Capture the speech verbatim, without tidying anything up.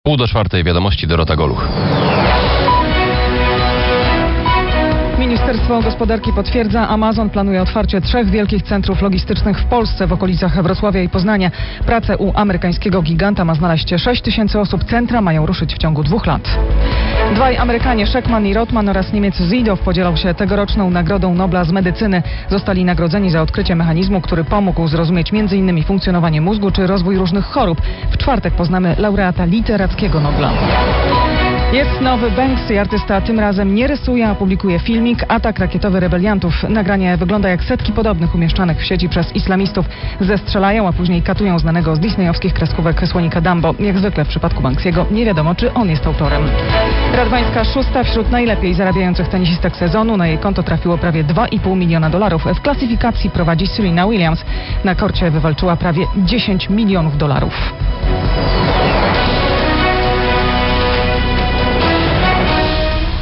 Pół do czwartej wiadomości, Dorota Goluch. Ministerstwo Gospodarki potwierdza, Amazon planuje otwarcie trzech wielkich centrów logistycznych w Polsce w okolicach Wrocławia i Poznania. Pracę u amerykańskiego giganta ma znaleźć sześć tysięcy osób. Centra mają ruszyć w ciągu dwóch lat. Dwaj Amerykanie, Sheckman i Rothman oraz Niemiec Zidow podzielą się tegoroczną Nagrodą Nobla z medycyny. Zostali nagrodzeni za odkrycie mechanizmu, który pomógł zrozumieć między innymi funkcjonowanie mózgu czy rozwój różnych chorób. W czwartek poznamy laureata literackiego Nobla. Jest nowy Banksy. Artysta tym razem nie rysuje, a publikuje filmik Atak rakietowy rebeliantów. Nagranie wygląda jak setki podobnych umieszczanych w sieci przez islamistów. Zestrzelają, a później katują znanego z disneyowskich kreskówek słonika Dumbo. Jak zwykle w przypadku Banksiego nie wiadomo, czy on jest autorem. Radwańska szósta wśród najlepiej zarabiających tenisistek sezonu. Na jej konto trafiło prawie dwa i pół miliona dolarów. W klasyfikacji prowadzi Serena Williams. Na korcie wywalczyła prawie dziesięć milionów dolarów.